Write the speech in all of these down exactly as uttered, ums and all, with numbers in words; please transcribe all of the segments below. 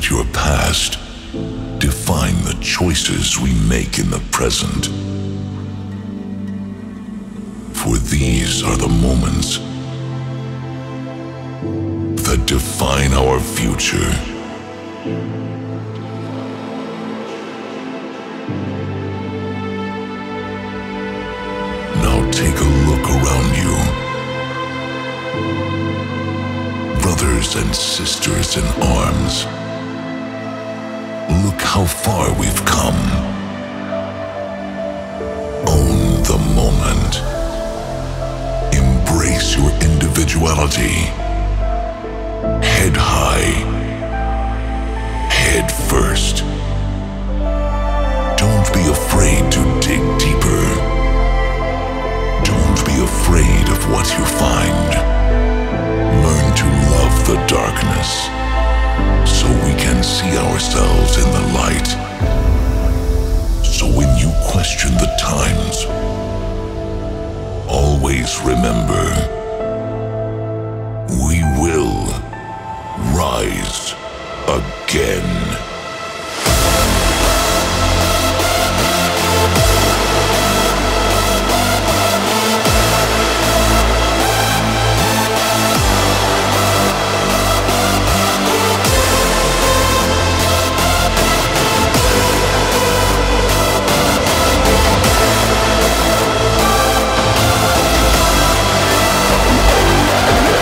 let your past define the choices we make in the present. For these are the moments that define our future. Now take a look around you. Brothers and sisters in arms. Look how far we've come. Own the moment. Embrace your individuality. Head high. Head first. Don't be afraid to dig deeper. Don't be afraid of what you find. Learn to love the darkness so we can see ourselves in the light. So when you question the times, always remember, we will rise again.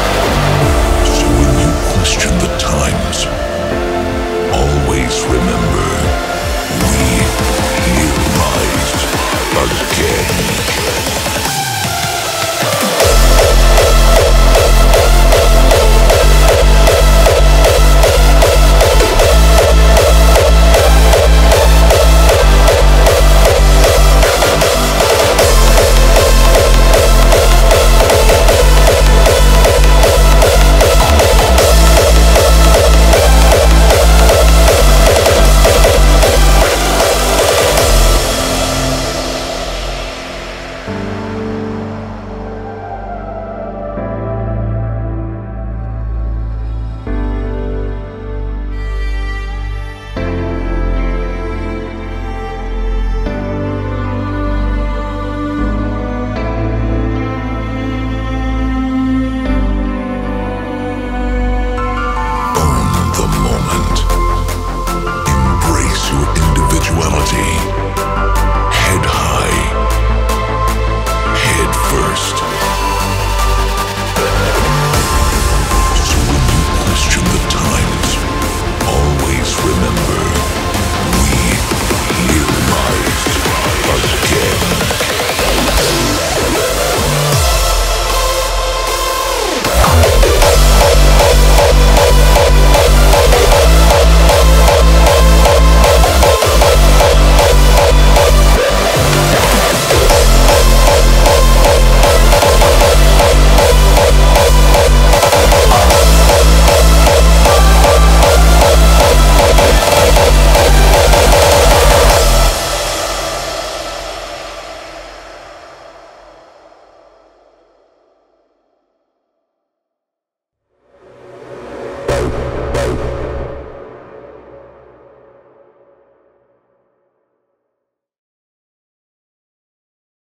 Question the times. Always remember.